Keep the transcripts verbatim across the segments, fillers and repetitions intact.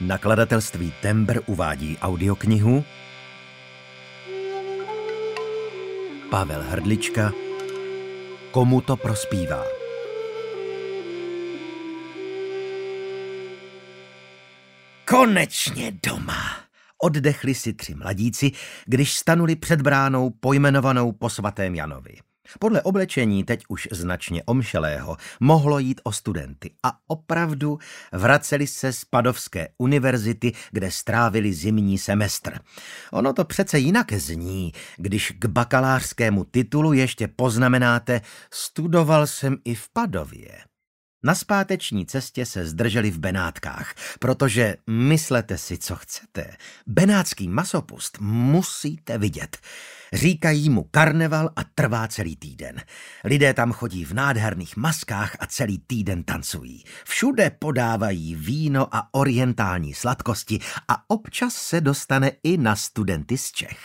Nakladatelství Tembr uvádí audioknihu Pavel Hrdlička Komu to prospívá. Konečně doma! Oddechli si tři mladíci, když stanuli před bránou pojmenovanou po svatém Janovi. Podle oblečení teď už značně omšelého mohlo jít o studenty a opravdu vraceli se z Padovské univerzity, kde strávili zimní semestr. Ono to přece jinak zní, když k bakalářskému titulu ještě poznamenáte studoval jsem i v Padově. Na zpáteční cestě se zdrželi v Benátkách, protože myslete si, co chcete. Benátský masopust musíte vidět. Říkají mu karneval a trvá celý týden. Lidé tam chodí v nádherných maskách a celý týden tancují. Všude podávají víno a orientální sladkosti a občas se dostane i na studenty z Čech.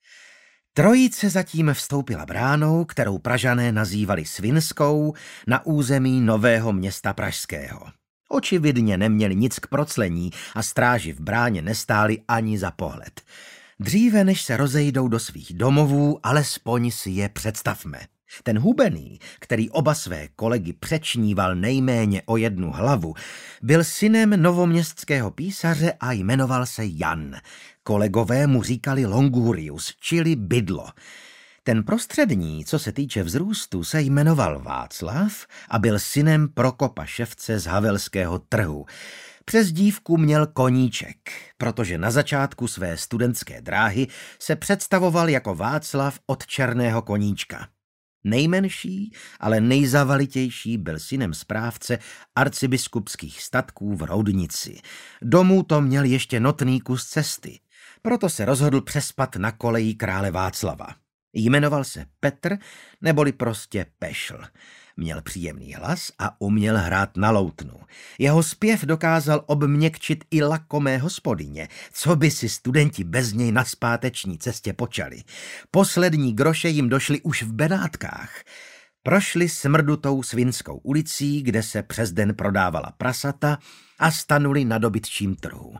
Trojice zatím vstoupila bránou, kterou Pražané nazývali Svinskou, na území Nového Města pražského. Očividně neměli nic k proclení a stráži v bráně nestáli ani za pohled. Dříve, než se rozejdou do svých domovů, alespoň si je představme. Ten hubený, který oba své kolegy přečníval nejméně o jednu hlavu, byl synem novoměstského písaře a jmenoval se Jan. Kolegové mu říkali Longurius, čili bydlo. Ten prostřední, co se týče vzrůstu, se jmenoval Václav a byl synem Prokopa Ševce z Havelského trhu. Přezdívku měl Koníček, protože na začátku své studentské dráhy se představoval jako Václav od Černého koníčka. Nejmenší, ale nejzavalitější byl synem správce arcibiskupských statků v Roudnici. Domů to měl ještě notný kus cesty, proto se rozhodl přespat na koleji krále Václava. Jmenoval se Petr, neboli prostě Pešl. Měl příjemný hlas a uměl hrát na loutnu. Jeho zpěv dokázal obměkčit i lakomé hospodyně, co by si studenti bez něj na zpáteční cestě počali. Poslední groše jim došly už v Benátkách. Prošli smrdutou Svinskou ulicí, kde se přes den prodávala prasata, a stanuli na dobytčím trhu.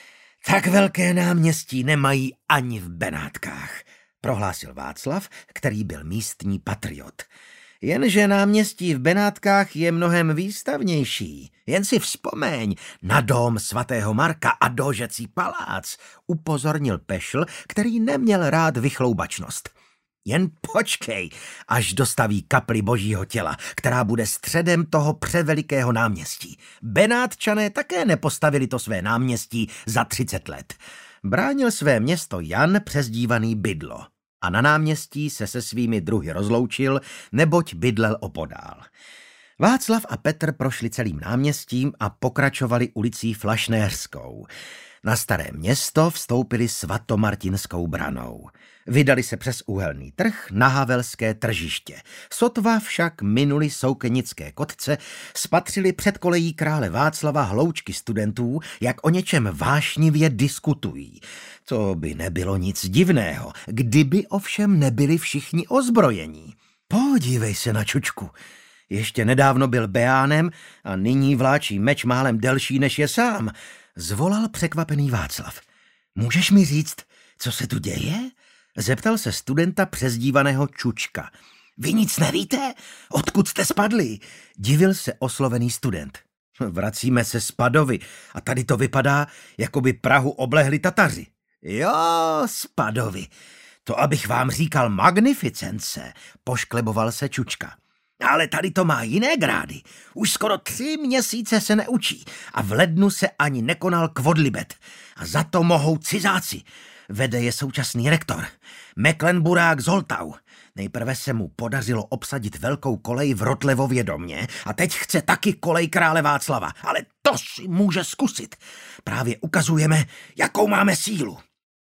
Tak velké náměstí nemají ani v Benátkách, prohlásil Václav, který byl místní patriot. Jenže náměstí v Benátkách je mnohem výstavnější. Jen si vzpomeň na dom svatého Marka a Dožecí palác, upozornil Pešl, který neměl rád vychloubačnost. Jen počkej, až dostaví kapli Božího těla, která bude středem toho převelikého náměstí. Benátčané také nepostavili to své náměstí za třicet let. Bránil své město Jan, přezdívaný Bydlo. A na náměstí se se svými druhy rozloučil, neboť bydlel opodál. Václav a Petr prošli celým náměstím a pokračovali ulicí Flašnéřskou. Na Staré Město vstoupili svatomartinskou branou. Vydali se přes Uhelný trh na Havelské tržiště. Sotva však minuli Soukenické kotce, spatřili před kolejí krále Václava hloučky studentů, jak o něčem vášnivě diskutují. To by nebylo nic divného, kdyby ovšem nebyli všichni ozbrojení. Podívej se na čučku. Ještě nedávno byl beánem a nyní vláčí meč málem delší, než je sám, zvolal překvapený Václav. Můžeš mi říct, co se tu děje? Zeptal se studenta přezdívaného Čučka. Vy nic nevíte? Odkud jste spadli? Divil se oslovený student. Vracíme se z Padovy a tady to vypadá, jako by Prahu oblehli Tataři. Jo, z Padovy. To abych vám říkal magnificence, poškleboval se Čučka. Ale tady to má jiné grády. Už skoro tři měsíce se neučí a v lednu se ani nekonal kvodlibet. A za to mohou cizáci. Vede je současný rektor, Mecklenburák Zoltau. Nejprve se mu podařilo obsadit velkou kolej v Rotlevově domě a teď chce taky kolej krále Václava. Ale to si může zkusit. Právě ukazujeme, jakou máme sílu.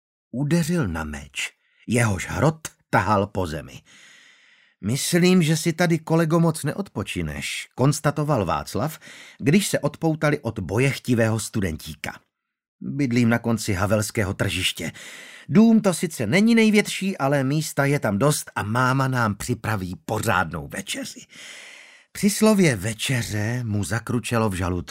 Udeřil na meč. Jehož hrot tahal po zemi. Myslím, že si tady, kolego, moc neodpočineš, konstatoval Václav, když se odpoutali od bojechtivého studentíka. Bydlím na konci Havelského tržiště. Dům to sice není největší, ale místa je tam dost a máma nám připraví pořádnou večeři. Při slově večeře mu zakručelo v žaludku.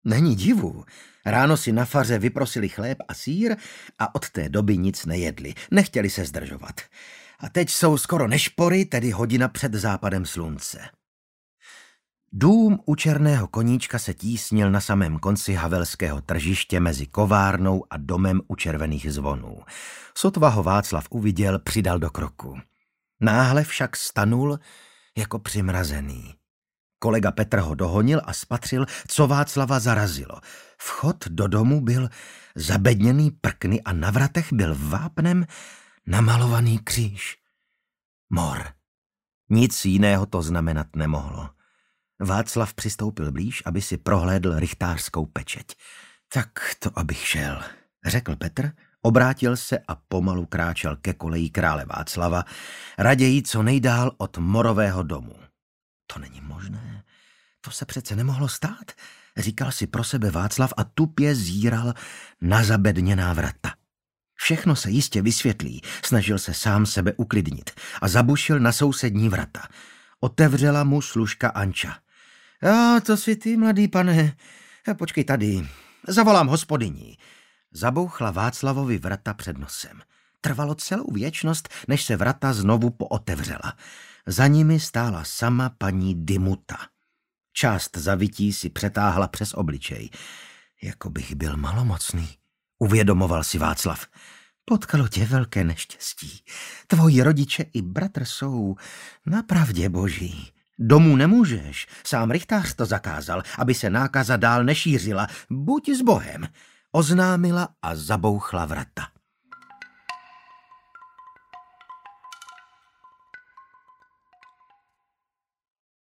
Není divu. Ráno si na faře vyprosili chléb a sýr a od té doby nic nejedli. Nechtěli se zdržovat. A teď jsou skoro nešpory, tedy hodina před západem slunce. Dům u Černého koníčka se tísnil na samém konci havelského tržiště mezi kovárnou a domem u červených zvonů. Sotva ho Václav uviděl, přidal do kroku. Náhle však stanul jako přimrazený. Kolega Petr ho dohonil a spatřil, co Václava zarazilo. Vchod do domu byl zabedněný prkny a na vratech byl vápnem namalovaný kříž. Mor. Nic jiného to znamenat nemohlo. Václav přistoupil blíž, aby si prohlédl rychtářskou pečeť. Tak to abych šel, řekl Petr, obrátil se a pomalu kráčel ke koleji krále Václava, raději co nejdál od morového domu. To není možné, to se přece nemohlo stát, říkal si pro sebe Václav a tupě zíral na zabedněná vrata. Všechno se jistě vysvětlí, snažil se sám sebe uklidnit a zabušil na sousední vrata. Otevřela mu služka Anča. A to si ty, mladý pane, počkej tady, zavolám hospodyni. Zabouchla Václavovi vrata před nosem. Trvalo celou věčnost, než se vrata znovu pootevřela. Za nimi stála sama paní Dymuta. Část zavití si přetáhla přes obličej. Jako bych byl malomocný, uvědomoval si Václav. Potkalo tě velké neštěstí. Tvoji rodiče i bratr jsou na pravdě boží. Domů nemůžeš, sám rychtář to zakázal, aby se nákaza dál nešířila. Buď s Bohem, oznámila a zabouchla vrata.